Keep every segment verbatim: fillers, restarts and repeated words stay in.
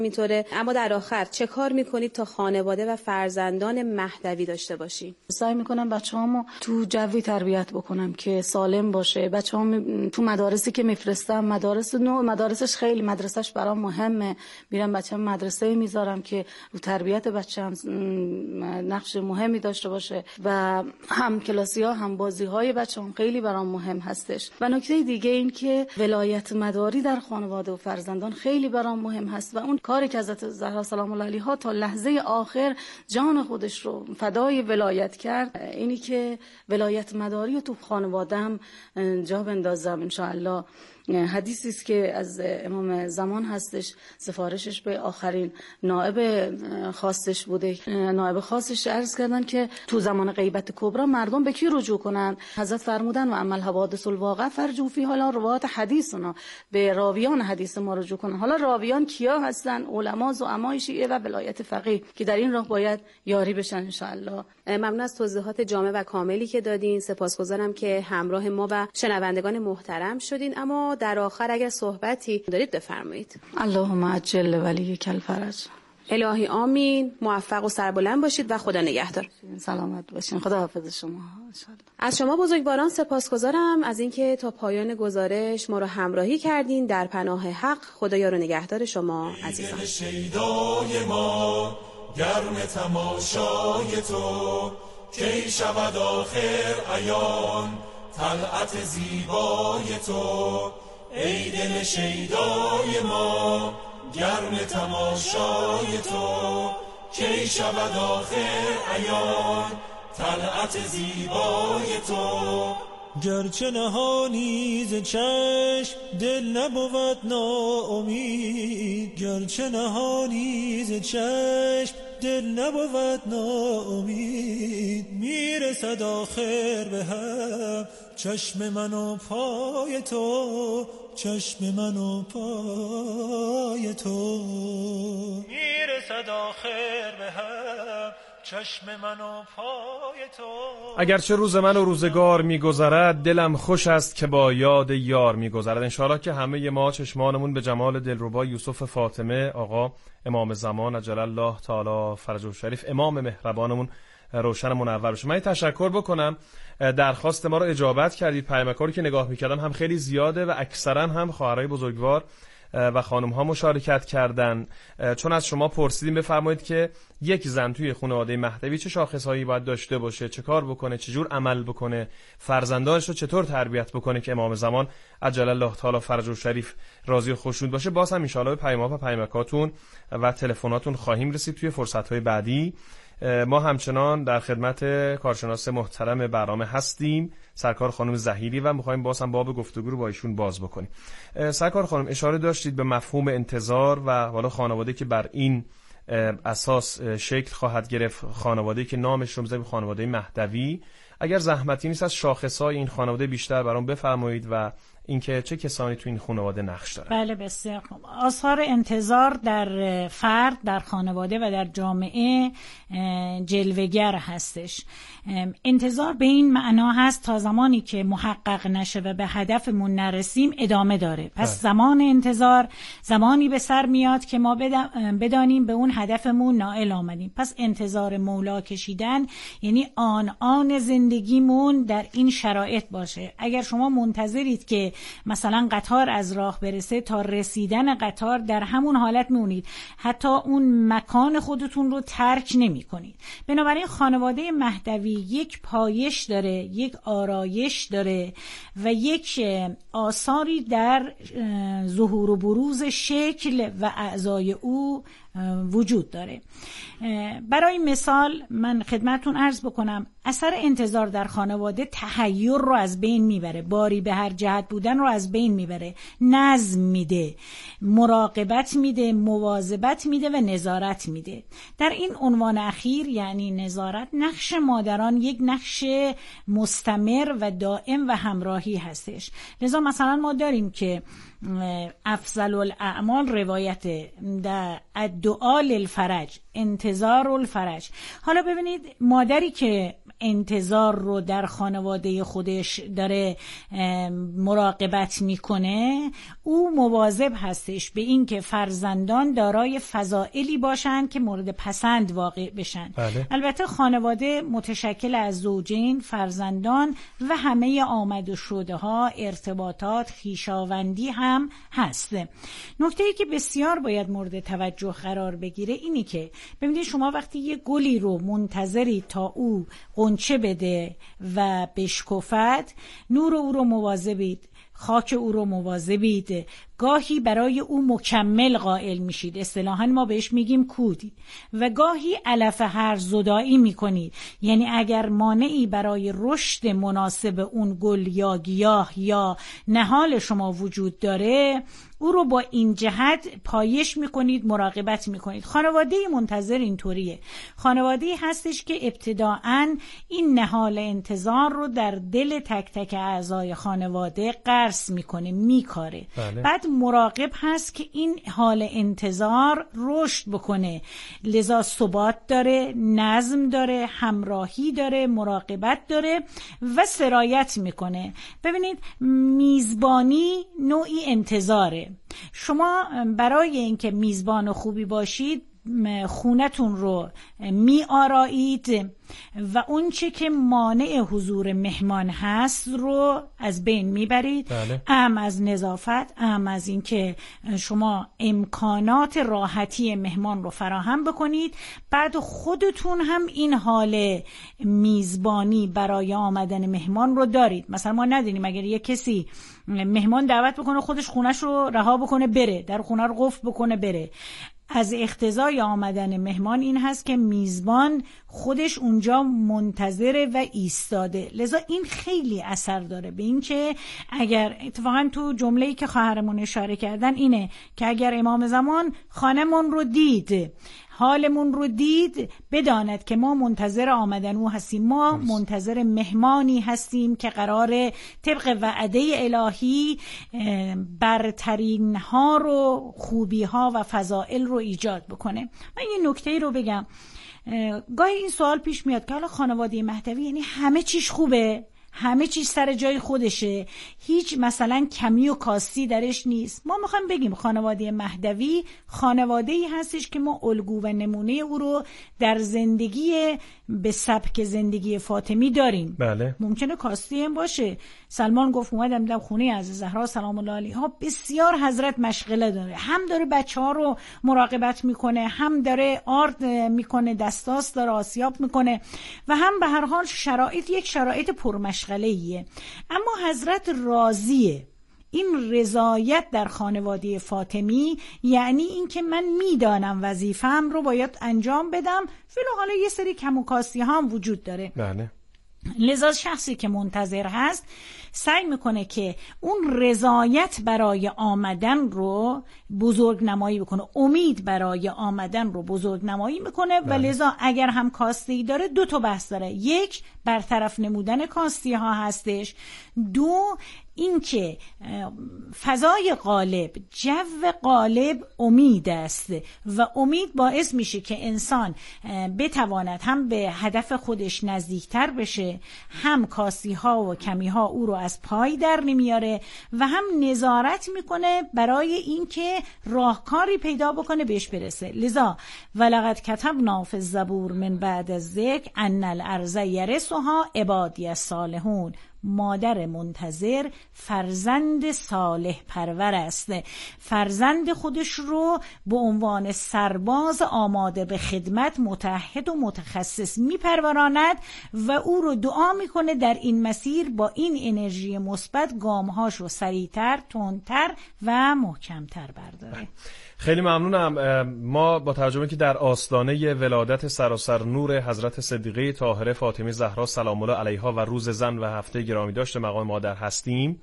اینطوره. اما در آخر چه کار میکنید تا خانواده و فرزندان مهدوی داشته باشین؟ سعی میکنم بچه‌هامو تو جوی تربیت بکنم که سالم باشه. بچه‌هام تو مدارسی که میفرستم، مدارس نو مدارسش خیلی مدرسهش برام مهمه. میرم بچه‌م مدرسه میذارم که رو تربیت بچه‌م نقش مهمی داشته باشه و هم کلاسی‌ها هم بازی‌های بچه‌م خیلی برام مهم هستش. و نکته دیگه این که ولایت مداری در خانواده و فرزندان خیلی برام مهم هست و اون کاری که حضرت زهرا سلام الله علیها تا لحظه آخر جان خودش رو فدای ولایت کرد، اینی که ولایت مداری رو تو خانواده‌ام جا بندازم ان شاء الله. حدیثی است که از امام زمان هستش، سفارشش به آخرین نائب خاصش بوده. نائب خاصش عرض کردن که تو زمان غیبت کبرا مردم به کی رجوع کنند؟ حضرت فرمودن و عمل حوادث الواقع فرجو فی حالا روایت حدیثنا، به راویان حدیث ما رجوع کنن. حالا راویان کیا هستن؟ علما، زعمای شیعه و ولایت فقیه که در این راه باید یاری بشن ان شاء الله. ممنون از توضیحات جامع و کاملی که دادین. سپاسگزارم که همراه ما و شنوندگان محترم شدین. اما در آخر اگر صحبتی دارید بفرمایید. اللهم عجل ولیک الفرج. الهی آمین. موفق و سربلند باشید و خدا نگهدار. سلامت باشین. خدا حافظ شما ان شاء الله. از شما بزرگواران سپاسگزارم از اینکه تا پایان گزارش ما رو همراهی کردین. در پناه حق خدایا رو نگهدار شما عزیزان. شیدای ما گرم تماشای تو، کی شود آخر عیان طلعت زیبای تو. ای دل شیدای ما گرم تماشای تو، کی شود آخر عیان طلعت زیبای تو. گرچه نهانی ز چشم دل نبود ناامید، گرچه نهانی ز چشم دل نبود ناامید. میرسد آخر به هم چشم من و پای تو، چشم من و پای تو. میرسد آخر به هم چشم من و پای تو. اگرچه روز من و روزگار میگذرد، دلم خوش است که با یاد یار میگذرد. انشاءالله که همه ما چشمانمون به جمال دلربا یوسف فاطمه آقا امام زمان عجل الله تعالی فرجه شریف امام مهربانمون روشن منور بشه. من تشکر بکنم، درخواست ما رو اجابت کردید. پیامک‌ها رو که نگاه می‌کردم هم خیلی زیاده و اکثرا هم خواهرای بزرگوار و خانم‌ها مشارکت کردن. چون از شما پرسیدیم بفرمایید که یک زن توی خانواده مهدوی چه شاخصهایی باید داشته باشه، چه کار بکنه، چه جور عمل بکنه، فرزندانش رو چطور تربیت بکنه که امام زمان عجل الله تعالی فرجه شریف راضی و خوشنود باشه. باز هم ان شاءالله به پیام‌ها و پیامکاتون و تلفناتون خواهیم رسید توی فرصت‌های بعدی. ما همچنان در خدمت کارشناس محترم برنامه هستیم، سرکار خانم زهیری، و می‌خوایم باز هم باب گفتگو رو با ایشون باز بکنیم. سرکار خانم اشاره داشتید به مفهوم انتظار و حالا خانواده که بر این اساس شکل خواهد گرفت، خانواده که نامش رو می‌ذاریم خانواده مهدوی. اگر زحمتی نیست از شاخص‌های این خانواده بیشتر برام بفرمایید و اینکه چه کسانی تو این خانواده نقش دارن. بله بسیار خوب. آثار انتظار در فرد، در خانواده و در جامعه جلوه‌گر هستش. انتظار به این معنا هست تا زمانی که محقق نشه و به هدفمون نرسیم ادامه داره. پس ده. زمان انتظار زمانی به سر میاد که ما بدانیم به اون هدفمون نائل آمدیم. پس انتظار مولا کشیدن یعنی آن آن زندگیمون در این شرایط باشه. اگر شما منتظرید که مثلا قطار از راه برسه، تا رسیدن قطار در همون حالت میمونید، حتی اون مکان خودتون رو ترک نمی کنید. بنابراین خانواده مهدوی یک پایش داره، یک آرایش داره و یک آثاری در ظهور و بروز شکل و اعضای او وجود داره. برای مثال من خدمتون عرض بکنم، اثر انتظار در خانواده تحیر رو از بین میبره، باری به هر جهت بودن رو از بین میبره، نظم میده، مراقبت میده، مواظبت میده و نظارت میده. در این عنوان اخیر یعنی نظارت، نقش مادران یک نقش مستمر و دائم و همراهی هستش. لذا مثلا ما داریم که افضل الاعمال روایت در دعا للفرج، انتظار الفرج. حالا ببینید مادری که انتظار رو در خانواده خودش داره مراقبت میکنه، او مواظب هستش به این که فرزندان دارای فضائلی باشند که مورد پسند واقع بشن. بله. البته خانواده متشکل از زوجین، فرزندان و همه آمد و شده ها، ارتباطات، خویشاوندی هم هست. نکته ای که بسیار باید مورد توجه قرار بگیره اینی که ببینید شما وقتی یه گلی رو منتظری تا او غنچه بده و بشکفد، نور او رو مواظبید، خاک او رو مواظبید، گاهی برای او مکمل قائل میشید، اصطلاحاً ما بهش میگیم کودی، و گاهی علف هر زدایی میکنید. یعنی اگر مانعی برای رشد مناسب اون گل یا گیاه یا نهال شما وجود داره، او رو با این جهت پایش میکنید، مراقبت میکنید. خانواده منتظر اینطوریه، خانواده هستش که ابتداعاً این نهال انتظار رو در دل تک تک اعضای خانواده غرس میکنه، میکاره. بله. بعد مراقب هست که این حال انتظار رشد بکنه، لذا ثبات داره، نظم داره، همراهی داره، مراقبت داره و سرایت میکنه. ببینید میزبانی نوعی انتظاره. شما برای اینکه میزبان خوبی باشید خونتون رو می آرایید و اون چه که مانع حضور مهمان هست رو از بین میبرید. بله. ام از نظافت، ام از این که شما امکانات راحتی مهمان رو فراهم بکنید. بعد خودتون هم این حال میزبانی برای آمدن مهمان رو دارید. مثلا ما نداریم اگر یک کسی مهمان دعوت بکنه خودش خونش رو رها بکنه بره، در خونه رو قفل بکنه بره. از اقتضای آمدن مهمان این هست که میزبان خودش اونجا منتظره و ایستاده. لذا این خیلی اثر داره به این که اگر اتفاقا تو جمله‌ای که خواهرمون اشاره کردن اینه که اگر امام زمان خانمون رو دید، حالمون رو دید، بداند که ما منتظر آمدن او هستیم، ما منتظر مهمانی هستیم که قراره طبق وعده الهی برترین ها رو، خوبی ها و فضائل رو ایجاد بکنه. من یه نکته رو بگم، گاهی این سوال پیش میاد که حالا خانواده مهدوی یعنی همه چیش خوبه، همه چیز سر جای خودشه، هیچ مثلا کمی و کاستی درش نیست. ما میخوایم بگیم خانواده مهدوی خانواده‌ای هستش که ما الگو و نمونه او رو در زندگی به سبک زندگی فاطمی داریم. بله. ممکنه کاستی هم باشه. سلمان گفت اومدم دیدم خونه از زهرا سلام الله علیها بسیار حضرت مشغله داره، هم داره بچه ها رو مراقبت میکنه، هم داره آرد میکنه، دستاس داره آسیاب میکنه و هم به هر حال شرایط یک شرایط پرمشغله‌ایه. اما حضرت راضیه. این رضایت در خانواده فاطمی یعنی این که من میدانم وظیفه‌ام رو باید انجام بدم، فعلا حالا یه سری کم و کاستی ها هم وجود داره. بله. لذا شخصی که منتظر هست سعی میکنه که اون رضایت برای آمدن رو بزرگ نمایی بکنه، امید برای آمدن رو بزرگ نمایی میکنه. و لذا اگر هم کاستی داره دو تا بحث داره، یک برطرف نمودن کاستی ها هستش، دو این که فضای غالب، جو غالب امید است و امید باعث میشه که انسان بتواند هم به هدف خودش نزدیکتر بشه، هم کاستی ها و کمی ها او رو از پای در نمیاره و هم نظارت میکنه برای اینکه راهکاری پیدا بکنه بهش برسه. لذا ولقد کتبنا فی الزبور من بعد الذکر ان الارض یرثها عبادی الصالحون. مادر منتظر فرزند صالح پرور است، فرزند خودش رو به عنوان سرباز آماده به خدمت، متعهد و متخصص میپروراند و او رو دعا میکنه در این مسیر با این انرژی مثبت گامهاش رو سریعتر، تندتر و محکمتر برداره. خیلی ممنونم. ما با ترجمه که در آستانه ولادت سراسر نور حضرت صدیقه طاهره فاطمه زهرا سلام الله علیها و روز زن و هفته گرامی داشت مقام مادر هستیم،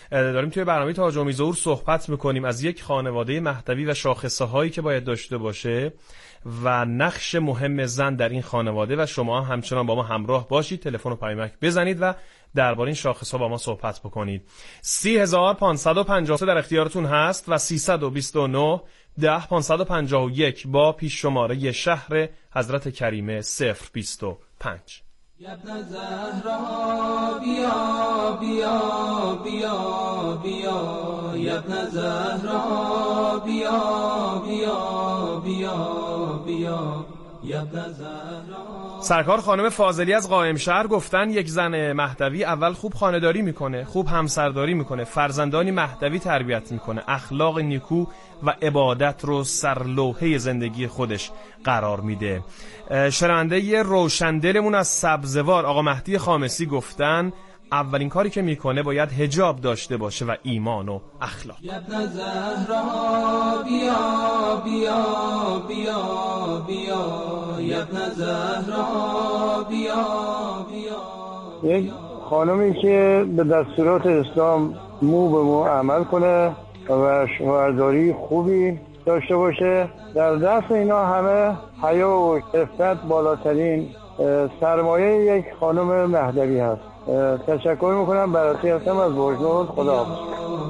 داریم توی برنامه تاج و میزور صحبت میکنیم از یک خانواده مهدوی و شاخصه هایی که باید داشته باشه و نقش مهم زن در این خانواده و شما هم همچنان با ما همراه باشید، تلفن و پیامک بزنید و درباره این شاخص ها با ما صحبت بکنید. سی هزار پانصد و پنجاه و سه در اختیارتون هست و سیصد و بیست و نه ده پانصد و پنجاه و یک با پیش شماره شهر حضرت کریمه صفر بیست و پنج. ابن زهرا بیا بیا بیا بیا ابن زهرا بیا بیا بیا بیا ابن زهرا. سرکار خانم فاضلی از قائم شهر گفتن یک زن مهدوی اول خوب خانه‌داری میکنه، خوب همسرداری میکنه، فرزندانی مهدوی تربیت میکنه، اخلاق نیکو و عبادت رو سرلوحه زندگی خودش قرار میده. شنونده روشندلمون از سبزوار آقا مهدی خامسی گفتن اولین کاری که میکنه باید حجاب داشته باشه و ایمان و اخلاق. ابن زهرا بیا بیا بیا بیا ابن زهرا بیا بیا. یک خانمی که به دستورات اسلام مو به مو عمل کنه و شوهرداری خوبی داشته باشه. در دست اینا همه حیا و عفت بالاترین سرمایه یک خانم مهدوی هست. تشکر میکنم. براتی هستم از بوجنود. خدا حافظ.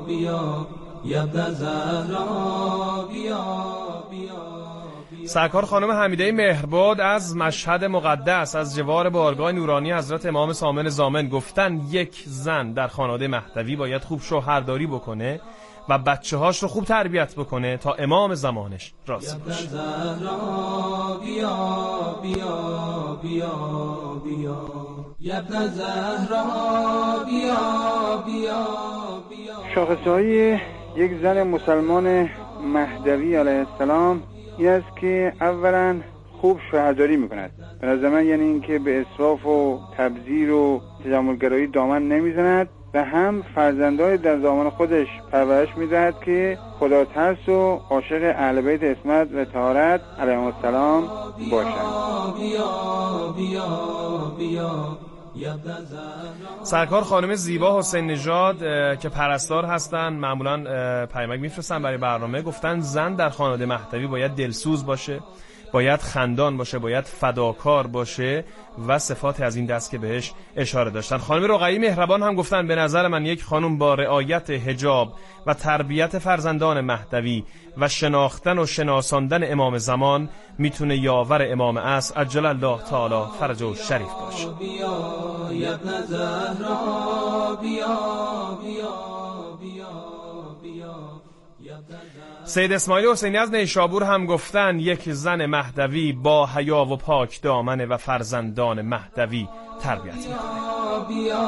سرکار خانم حمیده مهرباد از مشهد مقدس از جوار بارگاه نورانی حضرت امام سامن ضامن گفتن یک زن در خانواده مهدوی باید خوب شوهرداری بکنه و بچه هاش رو خوب تربیت بکنه تا امام زمانش راضی باشه. شاخصه‌های یک زن مسلمان مهدوی علیه السلام این است که اولا خوب شوهرداری میکند. به نظر من یعنی این که به اسراف و تبذیر و تجملگرایی دامن نمیزند و هم فرزندان در دامن خودش پرورش میدهد که خدا ترس و عاشق اهل بیت عصمت و طهارت علیهم السلام باشند. سرکار خانم زیبا حسین نژاد که پرستار هستن معمولا پیامک میفرستن برای برنامه گفتن زن در خانواده مهدوی باید دلسوز باشه، باید خندان باشه، باید فداکار باشه و صفات از این دست که بهش اشاره داشتن. خانم رقیی مهربان هم گفتن به نظر من یک خانم با رعایت حجاب و تربیت فرزندان مهدوی و شناختن و شناساندن امام زمان میتونه یاور امام عصر عجل الله تعالی فرجه شریف باشه. سید اسماعیل حسینی از نیشابور هم گفتن یک زن مهدوی با حیا و پاک دامنه و فرزندان مهدوی تربیت میکنه. بیا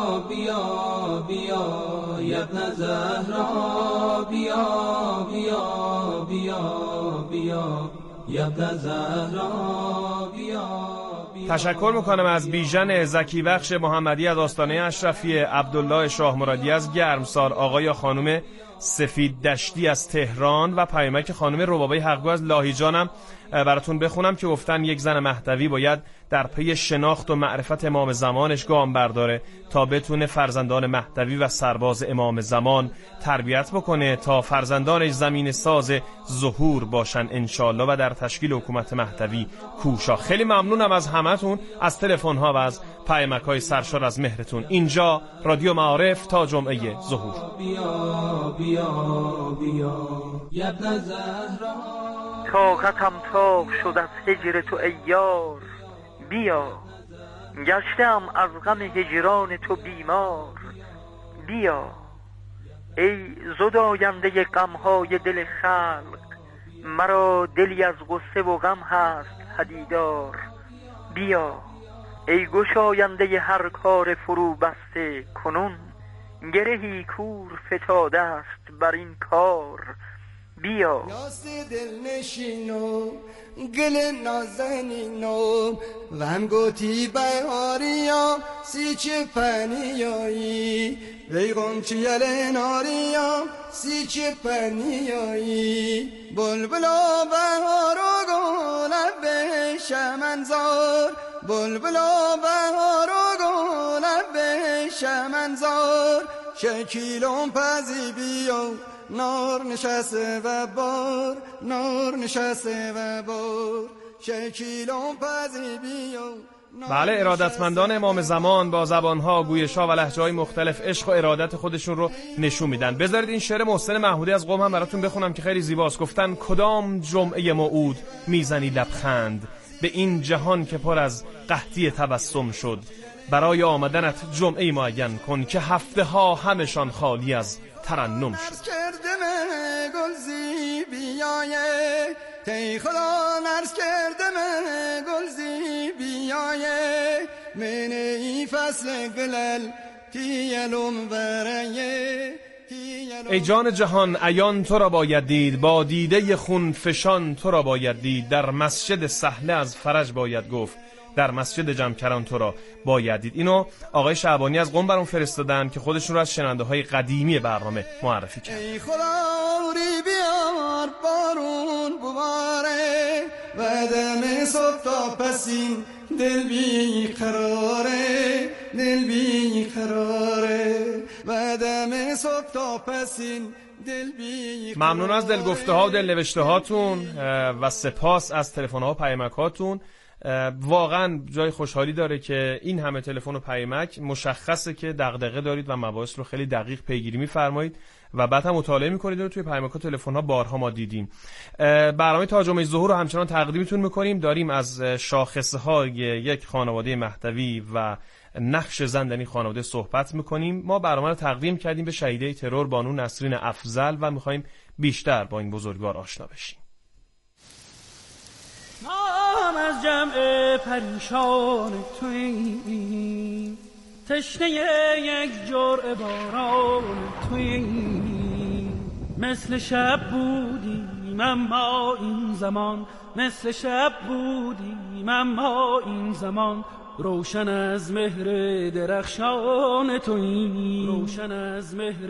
بیا بیا ابن زهرا بیا بیا بیا بیا ابن زهرا بیا. تشکر میکنم از بیژن زکی بخش محمدی از آستانه اشرفی، عبدالله شاه مرادی از گرمسار، آقای یا خانم سفید دشتی از تهران و پیامک خانم ربابه حقگو از لاهیجانم براتون بخونم که گفتن یک زن مهدوی باید در پی شناخت و معرفت امام زمانش گام برداره تا بتونه فرزندان مهدوی و سرباز امام زمان تربیت بکنه تا فرزندانش زمین ساز ظهور باشن انشالله و در تشکیل حکومت مهدوی کوشا. خیلی ممنونم از همتون، از تلفن ها و از پیامک های سرشار از مهرتون. اینجا رادیو معارف تا جمعه ظهور. بیا بیا بیا ابن زهرا. طاقتم تاق شد از هجر تو ای یار، بیا گشتم از غم هجران تو بیمار، بیا ای زداینده غمهای دل خلق، مرا دلی از غصه و غم هست پدیدار، بیا ای گشاینده هر کار فرو بسته، کنون گرهی کور فتاده است بر این کار، بیا یاسی دل نشینو گل نازنینو وم گوتی بهاریا سی چه پنیایی ویگم چیل ناریا سی چه پنیایی بلبلا بهارو گونه به شمنزار، بلبلا بهارو گونه به شمنزار، شکیلون پزی بیا نار نشسته و بار نار نشسته و بار شکیلون پزی بیا. بله، ارادتمندان امام زمان با زبانها، گویش‌ها و لهجه‌های مختلف عشق و ارادت خودشون رو نشون میدن. بذارید این شعر محسن محمودی از قم هم براتون بخونم که خیلی زیباست. گفتن کدام جمعه موعود میزنی لبخند، به این جهان که پر از قحطی تبسم شد، برای آمدنت جمعه معین کن که هفته ها همشان خالی از ترنم شد. تی خدا نرس کرده من گلزی بیایه من ای فصل گلل تیلم برایه. ای جان جهان عیان تو را باید دید، با دیده خون فشان تو را باید دید، در مسجد سهله از فرج باید گفت، در مسجد جمکران تو را باید دید. اینو آقای شعبانی از قم برام فرستادن که خودشون رو از شنونده های قدیمی برنامه معرفی کرد. ای خدا ری بیار بارون بباره و دم صبح تا پسین دل بی قراره دل بی قراره و دم صبح تا پسین دل بی قراره. ممنون از دلگفته ها و دل نوشته هاتون و سپاس از تلفن ها و پیامک هاتون. واقعا جای خوشحالی داره که این همه تلفن و پیامک مشخصه که دغدغه دارید و مباحث رو خیلی دقیق پیگیری می‌فرمایید و بعد هم مطالعه می‌کنید و توی پیامک و تلفن ها بارها ما دیدیم. برنامه تا جمعه ظهور رو همچنان تقدیمتون می‌کنیم. داریم از شاخصه های یک خانواده مهدوی و نقش زن در این خانواده صحبت می‌کنیم. ما برنامه رو تقدیم کردیم به شهیده ترور بانو نسرین افضل و می‌خوایم بیشتر با این بزرگوار آشنا بشیم. نام از جمع پریشان تویی، تشنه یک جرعه باران تویی، مثل شب بودیم اما این زمان، مثل شب بودیم اما این زمان، روشن از مهر درخشان تویی، روشن از مهر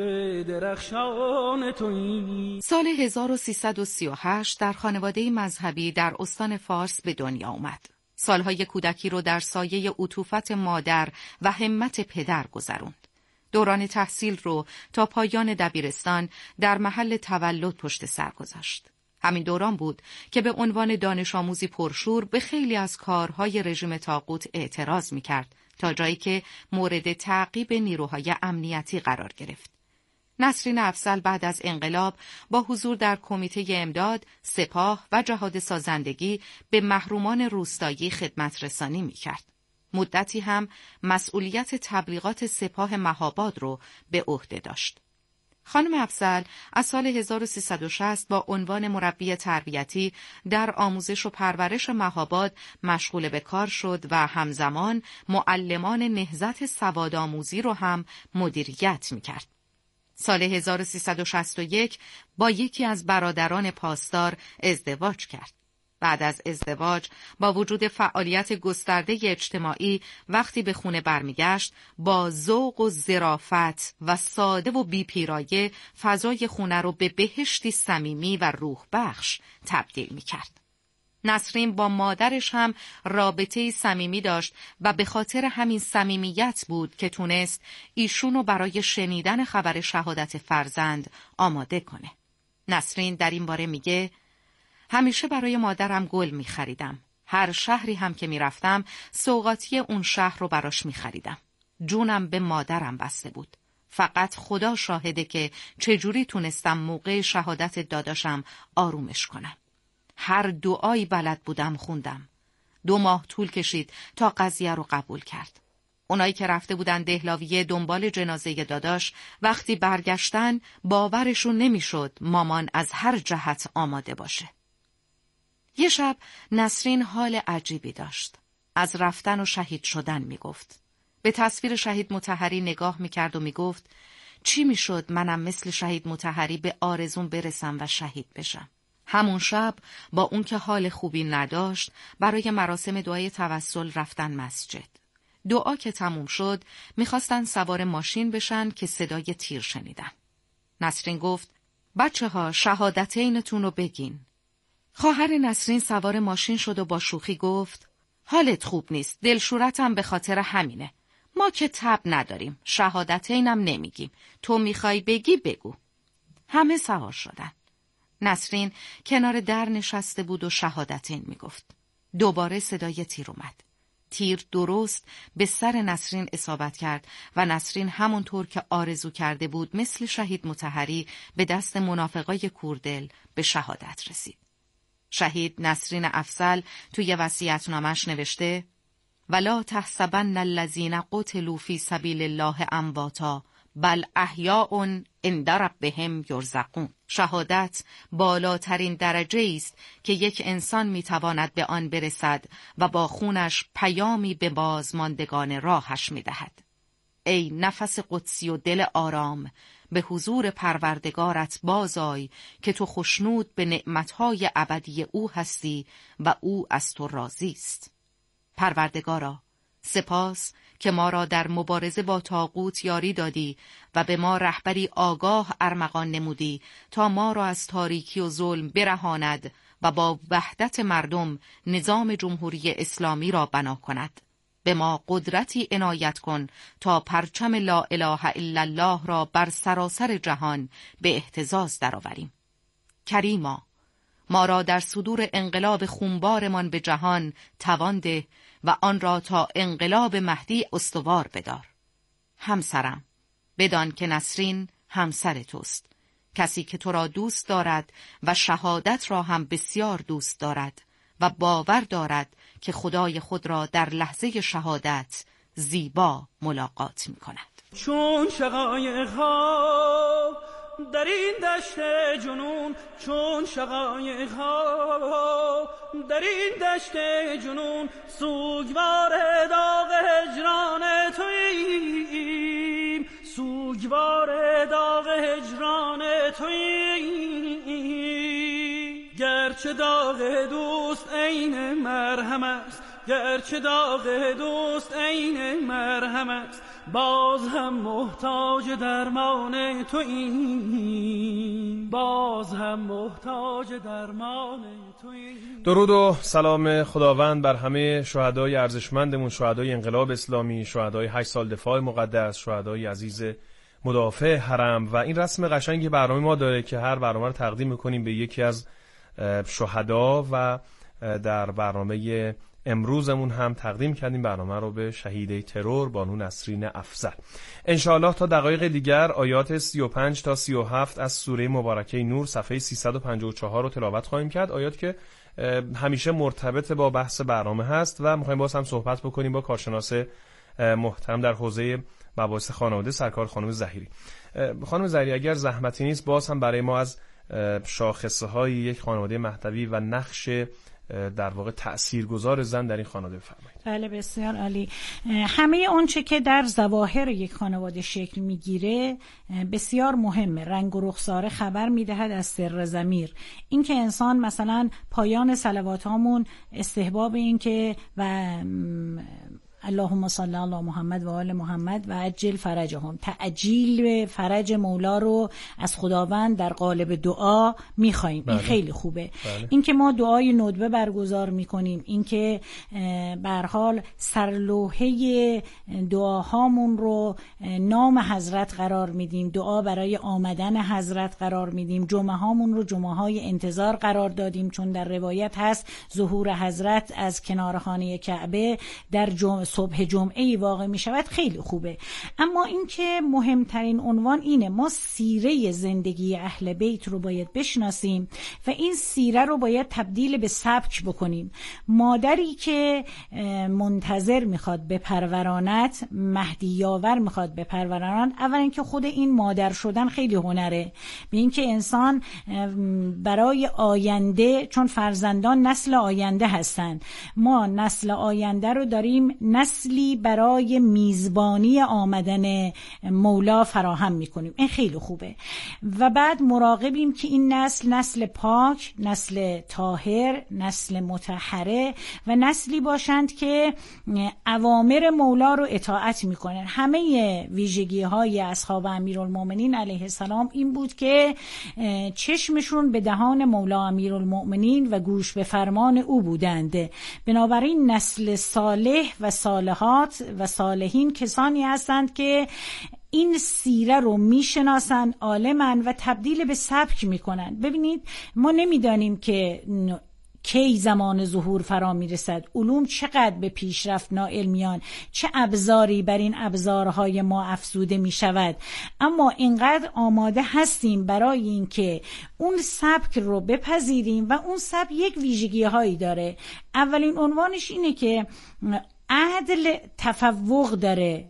درخشان تویی. سال هزار و سیصد و سی و هشت در خانواده مذهبی در استان فارس به دنیا آمد. سالهای کودکی رو در سایه عطوفت مادر و همت پدر گذروند. دوران تحصیل رو تا پایان دبیرستان در محل تولد پشت سر گذاشت. همین دوران بود که به عنوان دانش آموزی پرشور به خیلی از کارهای رژیم طاغوت اعتراض می‌کرد تا جایی که مورد تعقیب نیروهای امنیتی قرار گرفت. نسرین افضل بعد از انقلاب با حضور در کمیته امداد، سپاه و جهاد سازندگی به محرومان روستایی خدمت رسانی می‌کرد. مدتی هم مسئولیت تبلیغات سپاه مهاباد رو به عهده داشت. خانم افضل از سال هزار و سیصد و شصت با عنوان مربی تربیتی در آموزش و پرورش مهاباد مشغول به کار شد و همزمان معلمان نهضت سوادآموزی رو هم مدیریت می‌کرد. سال هزار و سیصد و شصت و یک با یکی از برادران پاسدار ازدواج کرد. بعد از ازدواج با وجود فعالیت گسترده اجتماعی وقتی به خونه برمیگشت با ذوق و ظرافت و ساده و بی‌پیرایه فضای خونه رو به بهشتی صمیمی و روح بخش تبدیل می‌کرد. نسرین با مادرش هم رابطه‌ای صمیمی داشت و به خاطر همین صمیمیت بود که تونست ایشونو برای شنیدن خبر شهادت فرزند آماده کنه. نسرین در این باره میگه همیشه برای مادرم گل می خریدم. هر شهری هم که می رفتم سوغاتی اون شهر رو براش می خریدم. جونم به مادرم بسته بود. فقط خدا شاهده که چجوری تونستم موقع شهادت داداشم آرومش کنم. هر دعایی بلد بودم خوندم. دو ماه طول کشید تا قضیه رو قبول کرد. اونایی که رفته بودن دهلاویه دنبال جنازه داداش وقتی برگشتن باورشون نمیشد مامان از هر جهت آماده باشه. یه شب نسرین حال عجیبی داشت. از رفتن و شهید شدن میگفت. به تصویر شهید مطهری نگاه میکرد و میگفت چی میشد منم مثل شهید مطهری به آرزوم برسم و شهید بشم. همون شب با اون که حال خوبی نداشت برای مراسم دعای توسل رفتن مسجد. دعا که تموم شد میخواستن سوار ماشین بشن که صدای تیر شنیدن. نسرین گفت بچه ها شهادتینتون رو بگین. خواهر نسرین سوار ماشین شد و با شوخی گفت حالت خوب نیست، دلشورتم به خاطر همینه. ما که تب نداریم، شهادتینم نمیگیم، تو میخوای بگی بگو. همه سوار شدن. نسرین کنار در نشسته بود و شهادتین میگفت. دوباره صدای تیر اومد. تیر درست به سر نسرین اصابت کرد و نسرین همونطور که آرزو کرده بود مثل شهید مطهری به دست منافقای کوردل به شهادت رسید. شهید نسرین افضل توی وصیت‌نامه‌اش نوشته ولا تحسبن الذین قتلوا فی سبیل الله امواتا بل احیاء عند ربهم یرزقون. شهادت بالاترین درجه است که یک انسان میتواند به آن برسد و با خونش پیامی به بازماندگان راهش میدهد. ای نفس قدسی و دل آرام، به حضور پروردگارت بازآی که تو خوشنود به نعمتهای ابدی او هستی و او از تو راضی است. پروردگارا، سپاس که ما را در مبارزه با طاغوت یاری دادی و به ما رهبری آگاه ارمغان نمودی تا ما را از تاریکی و ظلم برهاند و با وحدت مردم نظام جمهوری اسلامی را بنا کند. به ما قدرتی عنایت کن تا پرچم لا اله الا الله را بر سراسر جهان به اهتزاز درآوریم. کریما، ما را در صدور انقلاب خونبارمان به جهان توان ده و آن را تا انقلاب مهدی استوار بدار. همسرم، بدان که نسرین همسر توست، کسی که تو را دوست دارد و شهادت را هم بسیار دوست دارد و باور دارد که خدای خود را در لحظه شهادت زیبا ملاقات می کند. چون شقایق ها در این دشت جنون، چون شقایق ها در این دشت جنون، سوگوار داغ هجران توییم، سوگوار داغ هجران توییم. گرچه داغ دوست عین مرهم است، گرچه داغ دوست عین مرهم است، باز هم محتاج درمان توییم، باز هم محتاج درمان توییم. درود و سلام خداوند بر همه شهدای ارزشمندمون، شهدای انقلاب اسلامی، شهدای هشت سال دفاع مقدس، شهدای عزیز مدافع حرم. و این رسم قشنگی برنامه ما داره که هر برنامه رو تقدیم میکنیم به یکی از شهدا و در برنامه امروزمون هم تقدیم کردیم برنامه رو به شهیده ترور بانو نسرین افضل. انشاءالله تا دقایق دیگر آیات سی و پنج تا سی و هفت از سوره مبارکه نور صفحه سیصد و پنجاه و چهار رو تلاوت خواهیم کرد. آیات که همیشه مرتبط با بحث برنامه هست و می‌خوایم باز هم صحبت بکنیم با کارشناس محترم در حوزه مباحث خانواده سرکار خانم ظهیری. خانم ظهیری، اگر زحمتی نیست باز هم برای ما از شاخصه های یک خانواده مهدوی و نقش در واقع تأثیرگذار زن در این خانواده بفرمایید. بله بسیار عالی. همه اون چه که در ظواهر یک خانواده شکل میگیره بسیار مهمه. رنگ و رخساره خبر میدهد از سر ضمیر. این که انسان مثلا پایان صلواتامون استحباب این که و اللهم صل علی محمد و آل محمد و عجل فرجهم، تعجیل فرج مولا رو از خداوند در قالب دعا میخوایم. این خیلی خوبه. بله. این که ما دعای ندبه برگزار میکنیم، این که به هر حال سرلوحه دعاهامون رو نام حضرت قرار میدیم، دعا برای آمدن حضرت قرار میدیم، جمعه هامون رو جمعه های انتظار قرار دادیم، چون در روایت هست ظهور حضرت از کنار خانه کعبه در جمعه صبح جمعه ای واقع می شود. خیلی خوبه. اما این که مهمترین عنوان اینه، ما سیره زندگی اهل بیت رو باید بشناسیم و این سیره رو باید تبدیل به سبک بکنیم. مادری که منتظر میخواد بپرورانت، مهدی یاور میخواد بپرورانت، اولا اینکه خود این مادر شدن خیلی هنره. به این که انسان برای آینده، چون فرزندان نسل آینده هستن، ما نسل آینده رو داریم نسلی برای میزبانی آمدن مولا فراهم میکنیم. این خیلی خوبه. و بعد مراقبیم که این نسل نسل پاک، نسل طاهر، نسل مطهره و نسلی باشند که اوامر مولا رو اطاعت میکنن. همه ویژگی های اصحاب امیرالمومنین علیه السلام این بود که چشمشون به دهان مولا امیرالمومنین و گوش به فرمان او بودند. بنابراین نسل صالح و صالحات و صالحین کسانی هستند که این سیره رو میشناسن، عالمن و تبدیل به سبک میکنن. ببینید ما نمیدانیم که کی زمان ظهور فرا میرسد، علوم چقدر به پیشرفت نائل میان، چه ابزاری بر این ابزارهای ما افزوده میشود، اما اینقدر آماده هستیم برای اینکه اون سبک رو بپذیریم و اون سبک یک ویژگی هایی داره. اولین عنوانش اینه که عدل تفوق داره،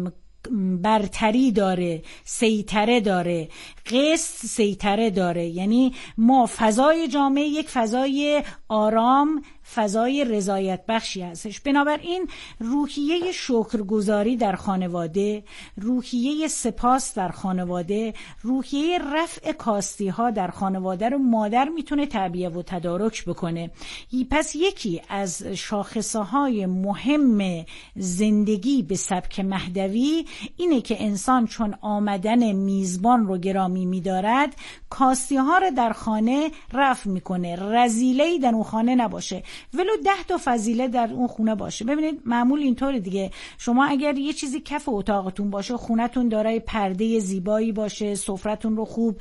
برتری داره، سیطره داره، قسط سیطره داره. یعنی ما فضای جامعه یک فضای آرام، فضای رضایت بخشی هستش. بنابراین روحیه شکرگزاری در خانواده، روحیه سپاس در خانواده، روحیه رفع کاستی ها در خانواده رو مادر میتونه تعبیه و تدارک بکنه. پس یکی از شاخصه های مهم زندگی به سبک مهدوی اینه که انسان چون آمدن میزبان رو گرامی میدارد، کاستی ها رو در خانه رفع میکنه، رذیله‌ای در اون خانه نباشه، ولو ده تا فضیله در اون خونه باشه. ببینید معمول اینطوره دیگه، شما اگر یه چیزی کف اتاقتون باشه، خونتون دارای پرده زیبایی باشه، سفرتون رو خوب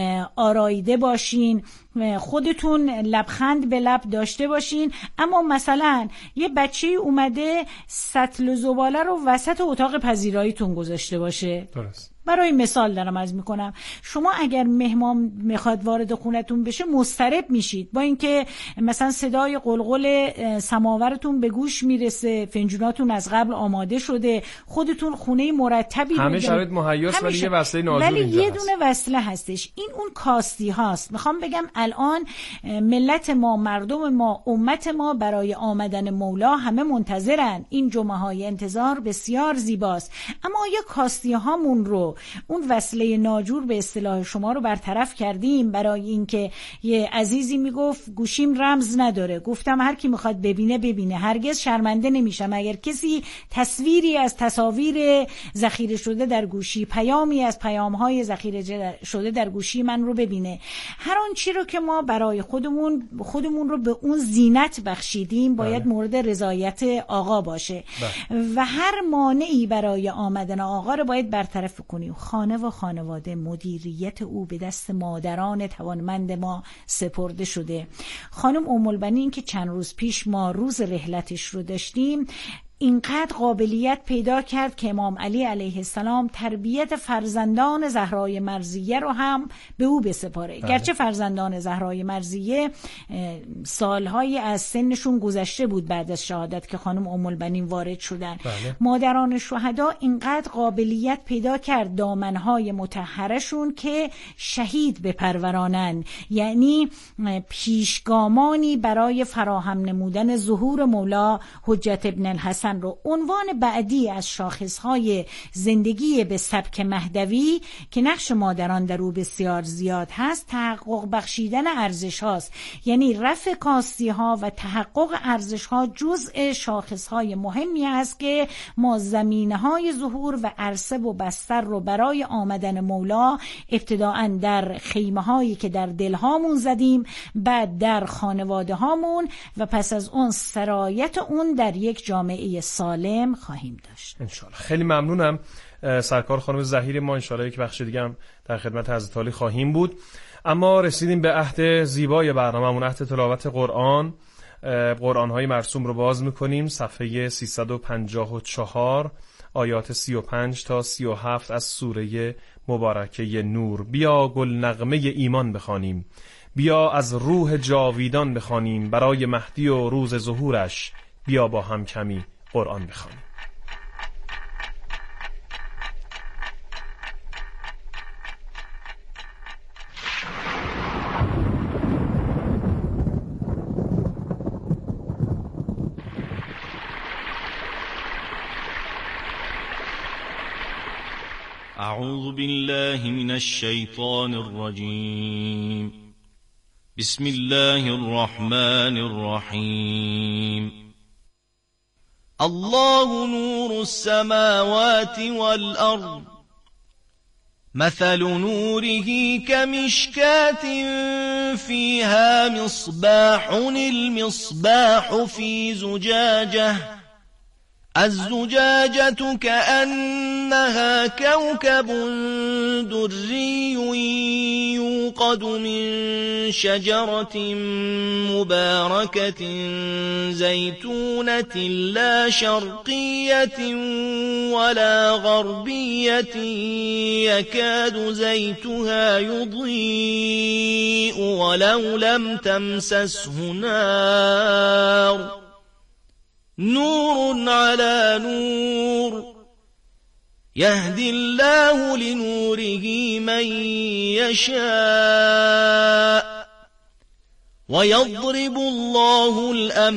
آراییده باشین، خودتون لبخند به لب داشته باشین، اما مثلا یه بچه اومده سطل زباله رو وسط اتاق پذیراییتون گذاشته باشه، درست. برای مثال دارم از میکنم، شما اگر مهمان میخواد وارد خونتون بشه مضطرب میشید، با اینکه مثلا صدای قلقل سماورتون به گوش میرسه، فنجوناتون از قبل آماده شده، خودتون خونه مرتبی همه شرایط مهیاست، ولی یه وصله نازور ولی اینجا یه هست. دونه وصله هستش، این اون کاستی هاست. میخوام بگم الان ملت ما، مردم ما، امت ما برای آمدن مولا همه منتظرن. این جمعه های انتظار بسیار زیباست، اما آیا کاستی هامون رو، اون وصله ناجور به اصطلاح شما رو برطرف کردیم؟ برای اینکه یه عزیزی میگفت گوشیم رمز نداره، گفتم هر کی میخواد ببینه ببینه، هرگز شرمنده نمیشم اگر کسی تصویری از تصاویر ذخیره شده در گوشی، پیامی از پیام‌های ذخیره شده در گوشی من رو ببینه. هر آن چی رو که ما برای خودمون خودمون رو به اون زینت بخشیدیم باید بله. مورد رضایت آقا باشه بله. و هر مانعی برای آمدن آقا رو باید برطرف کنیم. خانه و خانواده مدیریت او به دست مادران توانمند ما سپرده شده. خانم ام البنین که چند روز پیش ما روز رحلتش رو داشتیم، اینقدر قابلیت پیدا کرد که امام علی علیه السلام تربیت فرزندان زهرای مرضیه رو هم به او بسپاره. بله. گرچه فرزندان زهرای مرضیه سالهای از سنشون گذشته بود بعد از شهادت که خانم ام البنین وارد شدن. بله. مادران شهدا اینقدر قابلیت پیدا کرد دامنهای مطهرشون که شهید بپرورانن، یعنی پیشگامانی برای فراهم نمودن ظهور مولا حجت ابن الحسن رو. عنوان بعدی از شاخصهای زندگی به سبک مهدوی که نقش مادران در او بسیار زیاد هست، تحقق بخشیدن ارزش هاست. یعنی رفع کاستی ها و تحقق ارزش ها جزء شاخصهای مهمی است که ما زمینه های ظهور و عرصه و بستر رو برای آمدن مولا ابتداءً در خیمه هایی که در دل هامون زدیم، بعد در خانواده هامون و پس از اون سرایت اون در یک جامعه سالم خواهیم داشت انشالله. خیلی ممنونم سرکار خانم ظهیر. ما انشالله یک بخش دیگه هم در خدمت حضرت عالی خواهیم بود. اما رسیدیم به عهد زیبای برنامه‌مون، عهد تلاوت قرآن. قرآن‌های مرسوم رو باز می‌کنیم، صفحه سیصد و پنجاه و چهار، آیات سی و پنج تا سی و هفت از سوره مبارکه نور. بیا گل نغمه ایمان بخوانیم، بیا از روح جاویدان بخوانیم، برای مهدی و روز ظهورش بیا با هم کمی قرآن بخوانیم. اعوذ بالله من الشیطان الرجیم. بسم الله الرحمن الرحیم. الله نور السماوات والأرض مثل نوره كمشكاة فيها مصباح، المصباح في زجاجة الزجاجة كأنها كوكب دري يوقد من شجرة مباركة زيتونة لا شرقية ولا غربية يكاد زيتها يضيء ولو لم تمسسه نار نور على نور يهدي الله لنوره من يشاء ويضرب الله الأمثال